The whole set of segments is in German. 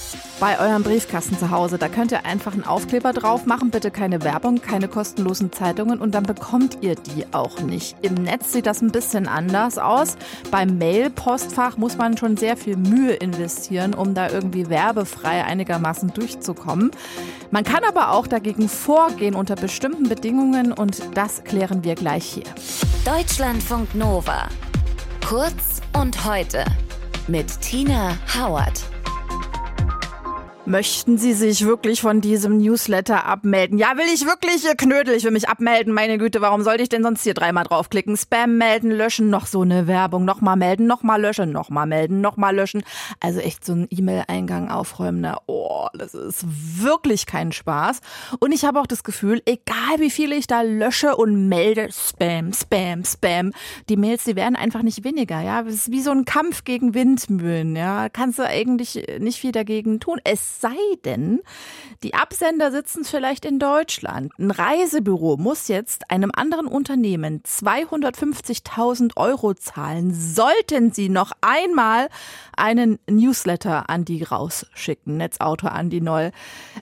Bei eurem Briefkasten zu Hause, da könnt ihr einfach einen Aufkleber drauf machen, bitte keine Werbung, keine kostenlosen Zeitungen und dann bekommt ihr die auch nicht. Im Netz sieht das ein bisschen anders aus. Beim Mail-Postfach muss man schon sehr viel Mühe investieren, um da irgendwie werbefrei einigermaßen durchzukommen. Man kann aber auch dagegen vorgehen unter bestimmten Bedingungen und das klären wir gleich hier. Deutschlandfunk Nova. Kurz und heute mit Tina Hauert. Möchten Sie sich wirklich von diesem Newsletter abmelden? Ja, will ich wirklich, ihr Knödel, ich will mich abmelden, meine Güte, warum sollte ich denn sonst hier dreimal draufklicken? Spam melden, löschen, noch so eine Werbung, nochmal melden, nochmal löschen, nochmal melden, nochmal löschen. Also echt so ein E-Mail-Eingang aufräumen, das ist wirklich kein Spaß. Und ich habe auch das Gefühl, egal wie viele ich da lösche und melde, Spam, Spam, Spam, die Mails, die werden einfach nicht weniger, ja. Das ist wie so ein Kampf gegen Windmühlen, ja. Kannst du eigentlich nicht viel dagegen tun. Es sei denn, die Absender sitzen vielleicht in Deutschland. Ein Reisebüro muss jetzt einem anderen Unternehmen 250.000 € zahlen, sollten sie noch einmal einen Newsletter an die rausschicken. Netzautor Andi Noll.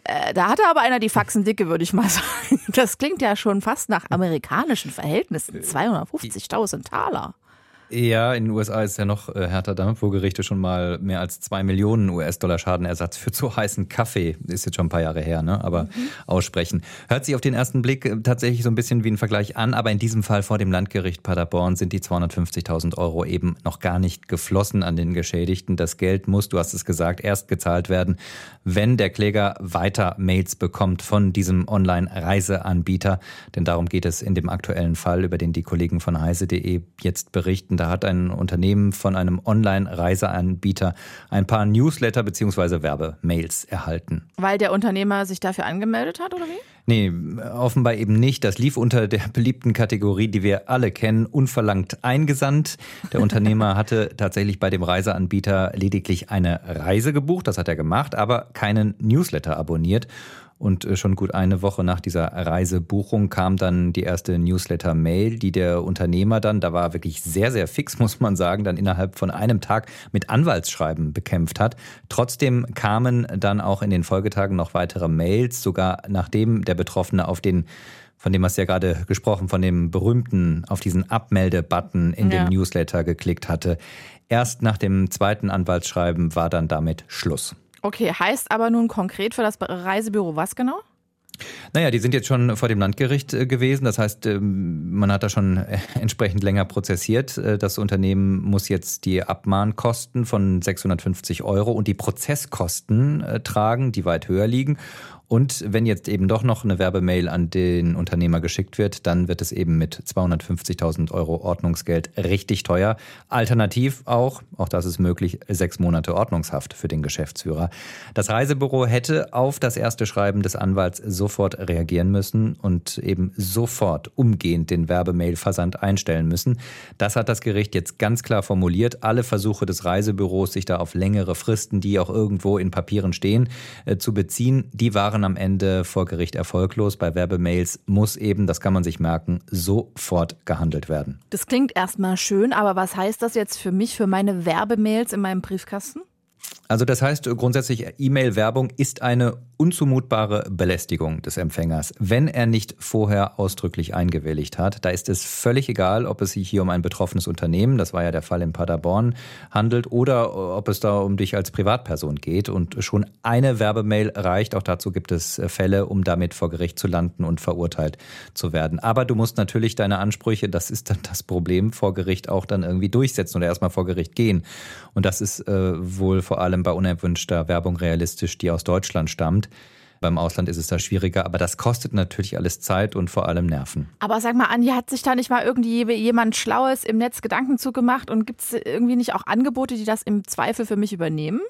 Da hatte aber einer die Faxen dicke, würde ich mal sagen. Das klingt ja schon fast nach amerikanischen Verhältnissen. 250.000 Taler. Ja, in den USA ist es ja noch härter, damit, wo Gerichte schon mal mehr als 2 Millionen US-Dollar Schadenersatz für zu heißen Kaffee, ist jetzt schon ein paar Jahre her, ne? Aber aussprechen. Hört sich auf den ersten Blick tatsächlich so ein bisschen wie ein Vergleich an, aber in diesem Fall vor dem Landgericht Paderborn sind die 250.000 € eben noch gar nicht geflossen an den Geschädigten. Das Geld muss, du hast es gesagt, erst gezahlt werden, wenn der Kläger weiter Mails bekommt von diesem Online-Reiseanbieter. Denn darum geht es in dem aktuellen Fall, über den die Kollegen von heise.de jetzt berichten. Da hat ein Unternehmen von einem Online-Reiseanbieter ein paar Newsletter bzw. Werbemails erhalten. Weil der Unternehmer sich dafür angemeldet hat, oder wie? Nee, offenbar eben nicht. Das lief unter der beliebten Kategorie, die wir alle kennen, unverlangt eingesandt. Der Unternehmer hatte tatsächlich bei dem Reiseanbieter lediglich eine Reise gebucht, das hat er gemacht, aber keinen Newsletter abonniert. Und schon gut eine Woche nach dieser Reisebuchung kam dann die erste Newsletter-Mail, die der Unternehmer dann, da war wirklich sehr, sehr fix, muss man sagen, dann innerhalb von einem Tag mit Anwaltsschreiben bekämpft hat. Trotzdem kamen dann auch in den Folgetagen noch weitere Mails, sogar nachdem der Betroffene auf den, von dem hast du ja gerade gesprochen, von dem berühmten, auf diesen Abmelde-Button in dem Newsletter geklickt hatte. Erst nach dem zweiten Anwaltsschreiben war dann damit Schluss. Okay, heißt aber nun konkret für das Reisebüro was genau? Naja, die sind jetzt schon vor dem Landgericht gewesen. Das heißt, man hat da schon entsprechend länger prozessiert. Das Unternehmen muss jetzt die Abmahnkosten von 650 € und die Prozesskosten tragen, die weit höher liegen. Und wenn jetzt eben doch noch eine Werbemail an den Unternehmer geschickt wird, dann wird es eben mit 250.000 € Ordnungsgeld richtig teuer. Alternativ auch das ist möglich, 6 Monate Ordnungshaft für den Geschäftsführer. Das Reisebüro hätte auf das erste Schreiben des Anwalts sofort reagieren müssen und eben sofort umgehend den Werbemail-Versand einstellen müssen. Das hat das Gericht jetzt ganz klar formuliert. Alle Versuche des Reisebüros, sich da auf längere Fristen, die auch irgendwo in Papieren stehen, zu beziehen, die waren am Ende vor Gericht erfolglos. Bei Werbemails muss eben, das kann man sich merken, sofort gehandelt werden. Das klingt erstmal schön, aber was heißt das jetzt für mich, für meine Werbemails in meinem Briefkasten? Also das heißt grundsätzlich, E-Mail-Werbung ist eine unzumutbare Belästigung des Empfängers, wenn er nicht vorher ausdrücklich eingewilligt hat. Da ist es völlig egal, ob es sich hier um ein betroffenes Unternehmen, das war ja der Fall in Paderborn, handelt oder ob es da um dich als Privatperson geht. Und schon eine Werbemail reicht, auch dazu gibt es Fälle, um damit vor Gericht zu landen und verurteilt zu werden. Aber du musst natürlich deine Ansprüche, das ist dann das Problem, vor Gericht auch dann irgendwie durchsetzen oder erstmal vor Gericht gehen. Und das ist wohl vor allem bei unerwünschter Werbung realistisch, die aus Deutschland stammt. Beim Ausland ist es da schwieriger, aber das kostet natürlich alles Zeit und vor allem Nerven. Aber sag mal, Andi, hat sich da nicht mal irgendwie jemand Schlaues im Netz Gedanken zugemacht und gibt es irgendwie nicht auch Angebote, die das im Zweifel für mich übernehmen?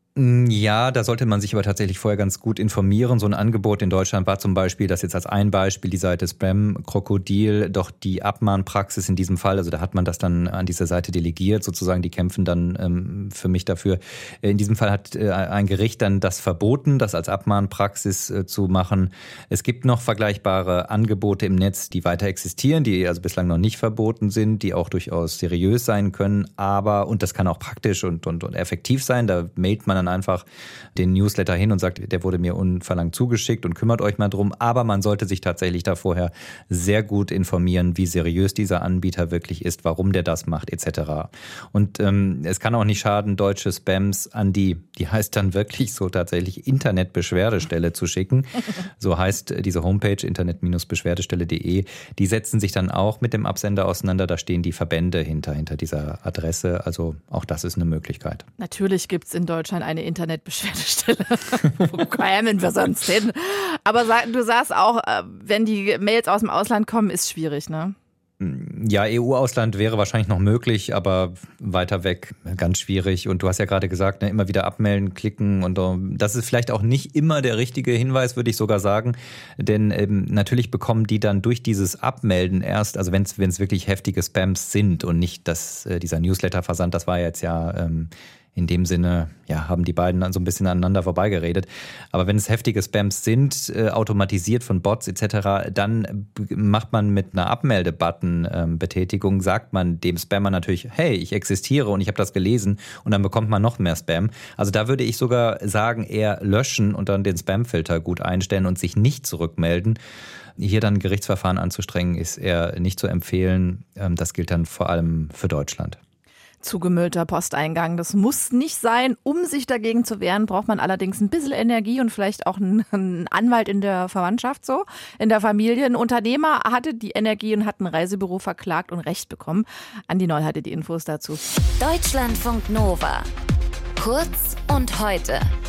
Ja, da sollte man sich aber tatsächlich vorher ganz gut informieren. So ein Angebot in Deutschland war zum Beispiel, das jetzt als ein Beispiel, die Seite Spam Krokodil, doch die Abmahnpraxis in diesem Fall, also da hat man das dann an diese Seite delegiert, sozusagen, die kämpfen dann für mich dafür. In diesem Fall hat ein Gericht dann das verboten, das als Abmahnpraxis zu machen. Es gibt noch vergleichbare Angebote im Netz, die weiter existieren, die also bislang noch nicht verboten sind, die auch durchaus seriös sein können, aber, und das kann auch praktisch und effektiv sein, da mailt man dann man einfach den Newsletter hin und sagt, der wurde mir unverlangt zugeschickt und kümmert euch mal drum. Aber man sollte sich tatsächlich da vorher sehr gut informieren, wie seriös dieser Anbieter wirklich ist, warum der das macht etc. Und es kann auch nicht schaden, deutsche Spams an die heißt dann wirklich so tatsächlich Internetbeschwerdestelle zu schicken. So heißt diese Homepage internet-beschwerdestelle.de. Die setzen sich dann auch mit dem Absender auseinander. Da stehen die Verbände hinter dieser Adresse. Also auch das ist eine Möglichkeit. Natürlich gibt es in Deutschland eine Internetbeschwerdestelle. Wo kämen wir sonst hin? Aber du sagst auch, wenn die Mails aus dem Ausland kommen, ist schwierig, ne? Ja, EU-Ausland wäre wahrscheinlich noch möglich, aber weiter weg ganz schwierig. Und du hast ja gerade gesagt, ne, immer wieder abmelden, klicken. Und das ist vielleicht auch nicht immer der richtige Hinweis, würde ich sogar sagen. Denn natürlich bekommen die dann durch dieses Abmelden erst, also wenn es wirklich heftige Spams sind und nicht dieser Newsletter-Versand, das war jetzt ja in dem Sinne, ja, haben die beiden dann so ein bisschen aneinander vorbeigeredet. Aber wenn es heftige Spams sind, automatisiert von Bots etc., dann macht man mit einer Abmelde-Button-Betätigung, sagt man dem Spammer natürlich, hey, ich existiere und ich habe das gelesen, und dann bekommt man noch mehr Spam. Also da würde ich sogar sagen, eher löschen und dann den Spam-Filter gut einstellen und sich nicht zurückmelden. Hier dann ein Gerichtsverfahren anzustrengen, ist eher nicht zu empfehlen. Das gilt dann vor allem für Deutschland. Zugemüllter Posteingang. Das muss nicht sein. Um sich dagegen zu wehren, braucht man allerdings ein bisschen Energie und vielleicht auch einen Anwalt in der Verwandtschaft, so in der Familie. Ein Unternehmer hatte die Energie und hat ein Reisebüro verklagt und Recht bekommen. Andi Noll hatte die Infos dazu. Deutschlandfunk Nova. Kurz und heute.